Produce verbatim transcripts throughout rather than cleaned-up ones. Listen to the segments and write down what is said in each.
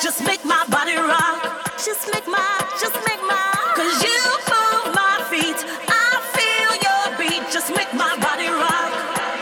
just make my body rock. Just make my, just make my, cause you move my feet. I feel your beat, just make my body rock.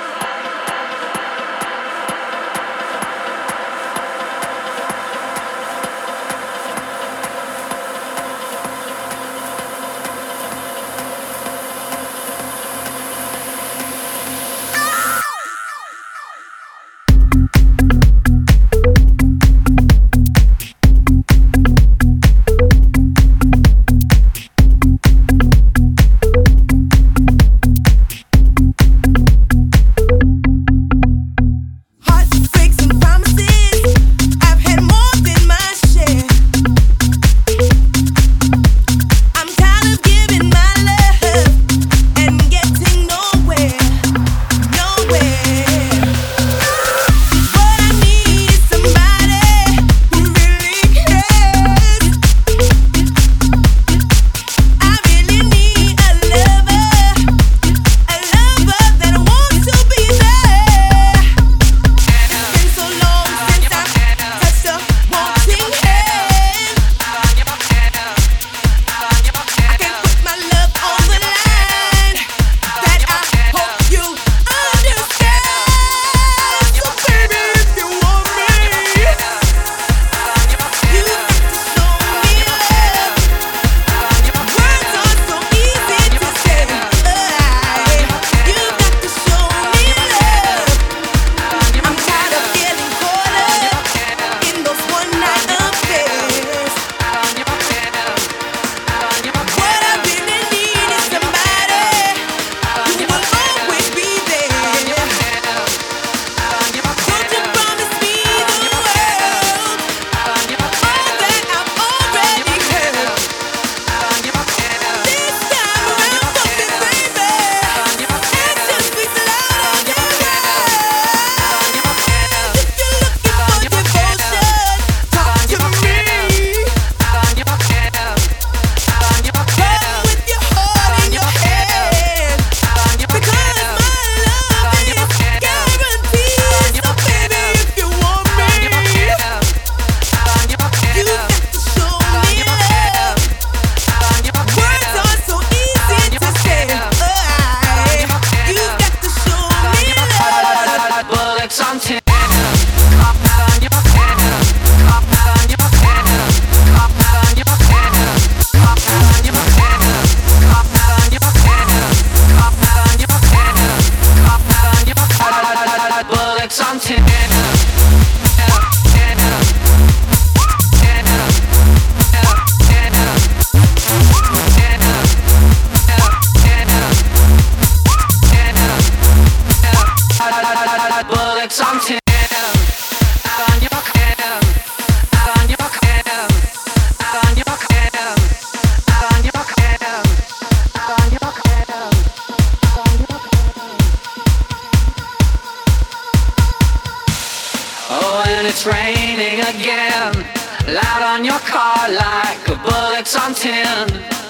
It's raining again, loud on your car like bullets on tin.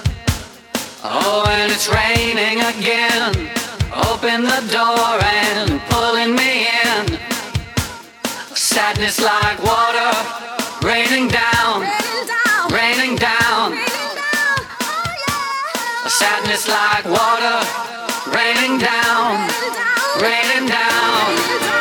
Oh, and it's raining again, open the door and pulling me in. Sadness like water, raining down, raining down. Sadness like water, raining down, raining down.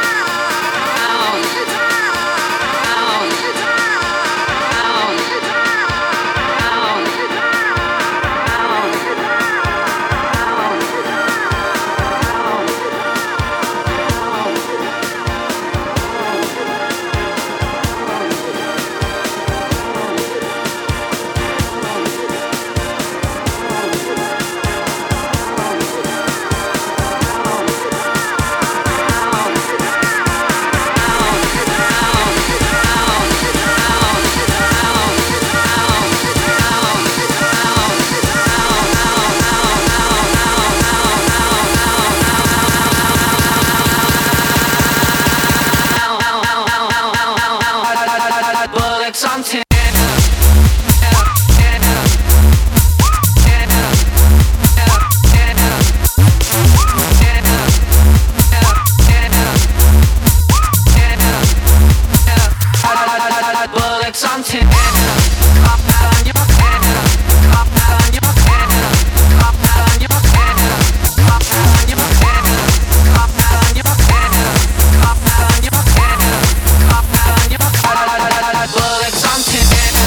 bullets on tin. Pop that on your head. Pop that on your head. Pop that on your head. Pop that on your head. Pop that on your head. Pop that on your head. Pop that on your head. Bullets on tin.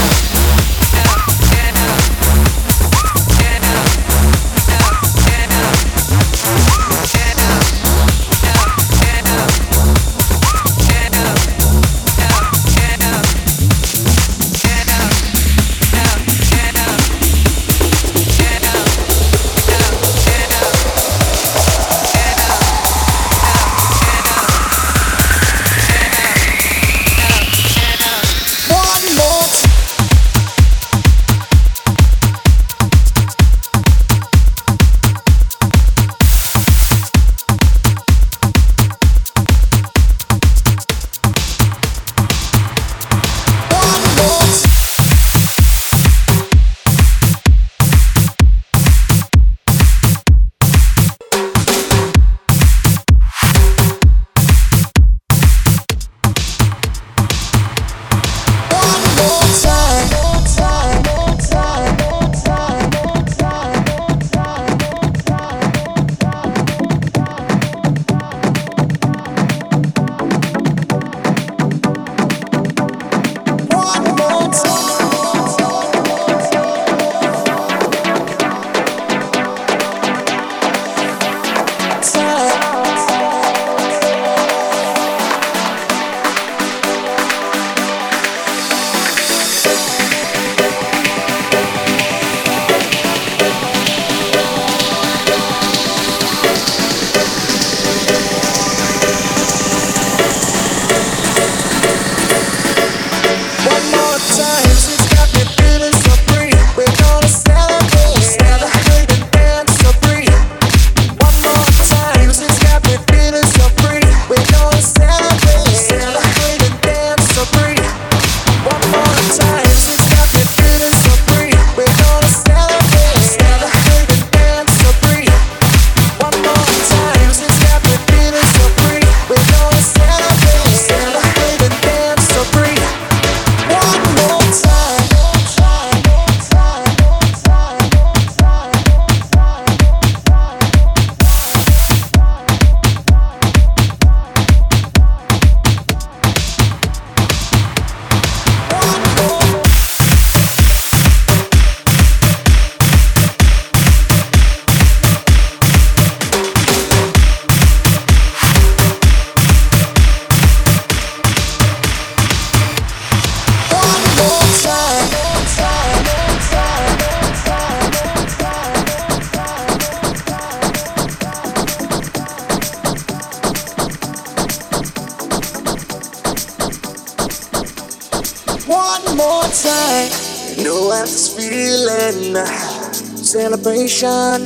Celebration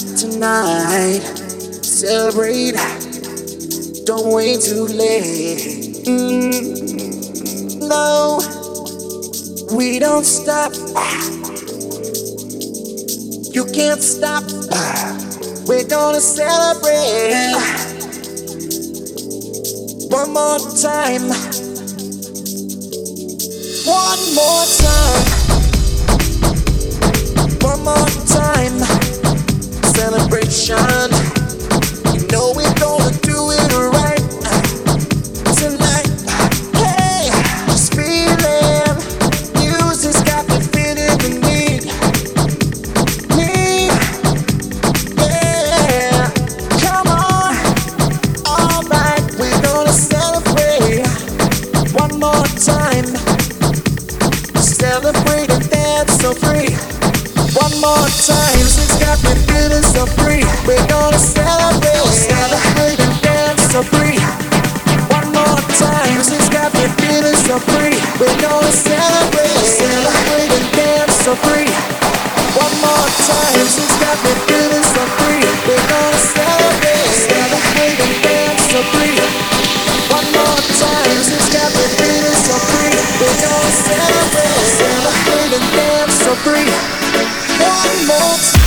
tonight. Celebrate. Don't wait too late. Mm, no, we don't stop. You can't stop. We're gonna celebrate. One more time. One more time. One more time, celebration. You know we're gonna do it right tonight. Hey, this feeling, music's got me feeling the need, need. Yeah, come on, alright, we're gonna celebrate. One more time, celebrate and dance so free. One more time, music's got me feeling so free. We're gonna celebrate, celebrate and dance so free. One more time, music's got me feeling so free. We're gonna celebrate, celebrate and dance so free. One more time, music's got me feeling so free. We're gonna celebrate, celebrate and dance so free. One more time, music's got me feeling so free. We're gonna celebrate, celebrate and dance so free. One more time.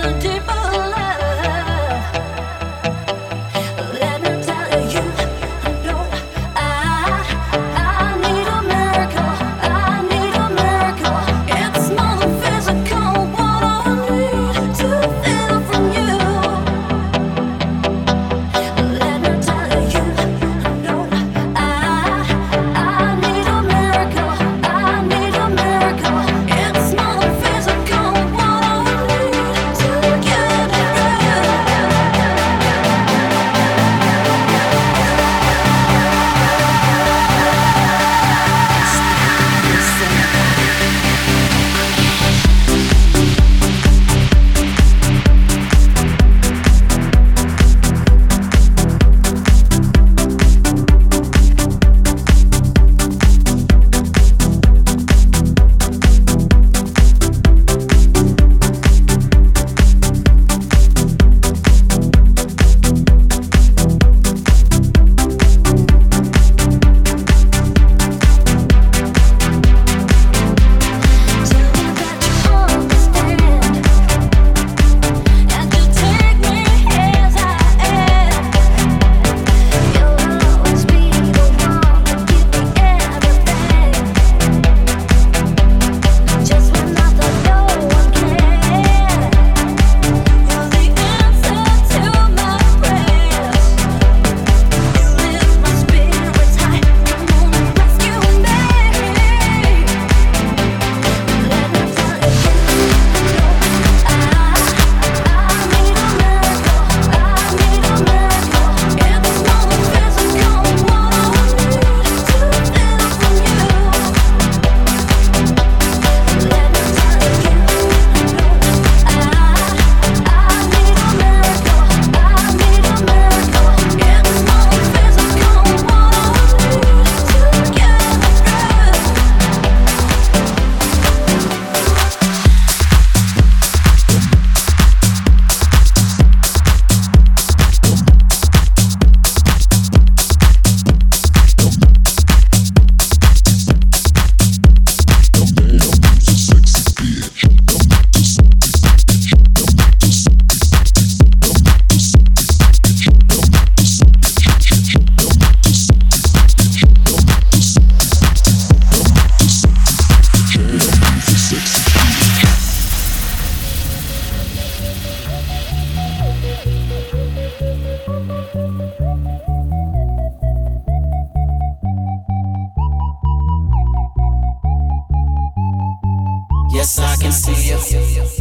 Yes, I can see you.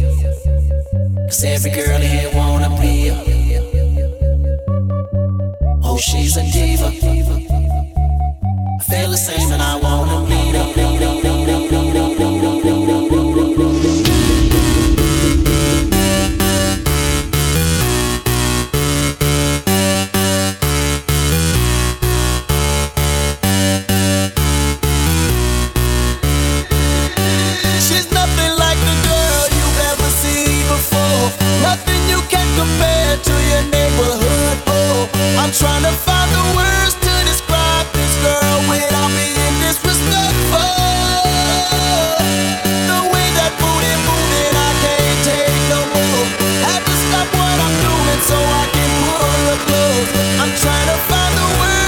Cause every girl here wanna be you. Oh, she's a diva. I feel the same and I wanna meet her. Compared to your neighborhood, oh, I'm trying to find the words to describe this girl without being disrespectful. The way that booty moving, I can't take no more. Have to stop what I'm doing so I can pull her close. I'm trying to find the words.